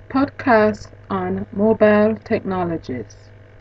podcast on mobile technologies.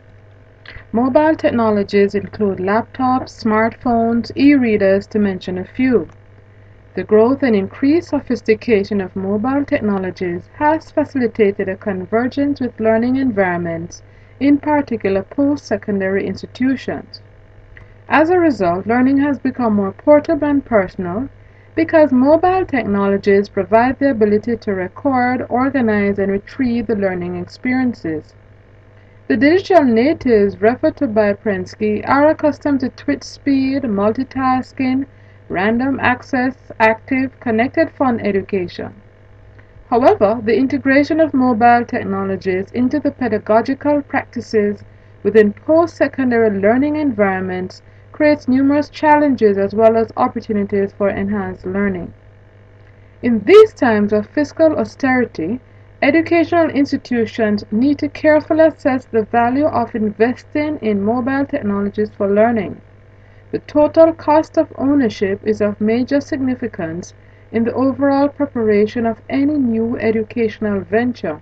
Mobile technologies include laptops, smartphones, e-readers, to mention a few. The growth and increased sophistication of mobile technologies has facilitated a convergence with learning environments, in particular post-secondary institutions. As a result, learning has become more portable and personal because mobile technologies provide the ability to record, organize, and retrieve the learning experiences. The digital natives referred to by Prensky are accustomed to twitch speed, multitasking, random access, active, connected fun education. However, the integration of mobile technologies into the pedagogical practices within post-secondary learning environments creates numerous challenges as well as opportunities for enhanced learning. In these times of fiscal austerity, educational institutions need to carefully assess the value of investing in mobile technologies for learning. The total cost of ownership is of major significance in the overall preparation of any new educational venture.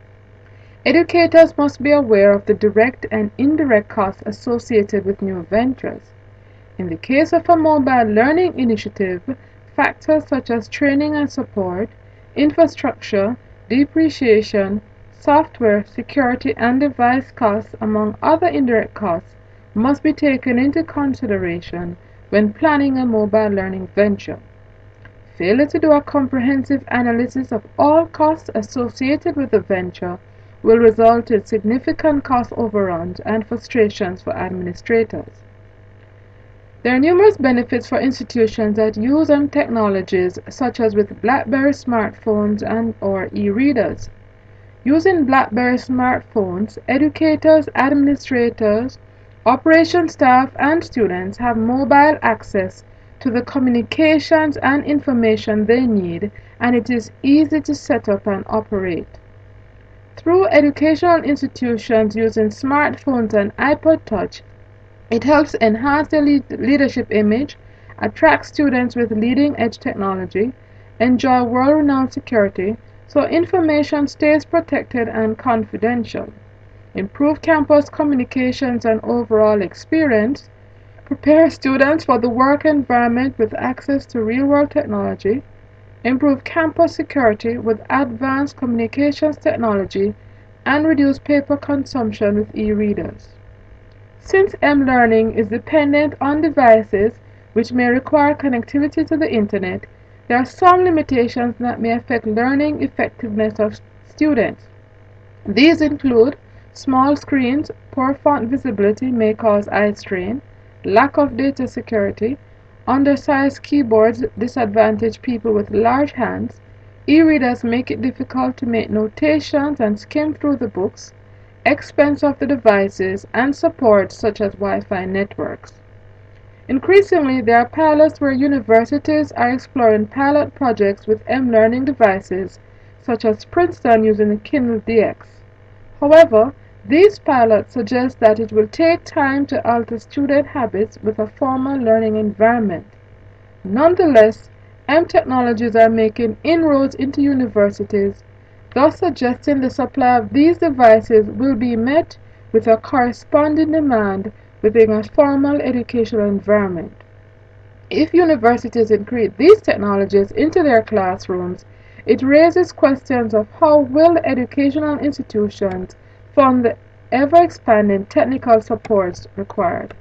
Educators must be aware of the direct and indirect costs associated with new ventures. In the case of a mobile learning initiative, factors such as training and support, infrastructure, depreciation, software, security, and device costs, among other indirect costs, must be taken into consideration when planning a mobile learning venture. Failure to do a comprehensive analysis of all costs associated with the venture will result in significant cost overruns and frustrations for administrators. There are numerous benefits for institutions that use technologies such as with BlackBerry smartphones and/or e-readers. Using BlackBerry smartphones, educators, administrators, operation staff, and students have mobile access to the communications and information they need, and it is easy to set up and operate. Through educational institutions using smartphones and iPod Touch, it helps enhance their leadership image, attract students with leading-edge technology, enjoy world-renowned security, so information stays protected and confidential, improve campus communications and overall experience, prepare students for the work environment with access to real-world technology, improve campus security with advanced communications technology, and reduce paper consumption with e-readers. Since M-learning is dependent on devices which may require connectivity to the Internet, there are some limitations that may affect learning effectiveness of students. These include small screens, poor font visibility may cause eye strain, lack of data security, undersized keyboards disadvantage people with large hands, e-readers make it difficult to make notations and skim through the books, expense of the devices, and support such as Wi-Fi networks. Increasingly, there are pilots where universities are exploring pilot projects with M-learning devices, such as Princeton using the Kindle DX. However, these pilots suggest that it will take time to alter student habits with a formal learning environment. Nonetheless, M technologies are making inroads into universities, thus suggesting the supply of these devices will be met with a corresponding demand within a formal educational environment. If universities include these technologies into their classrooms, it raises questions of how will educational institutions fund the ever-expanding technical supports required.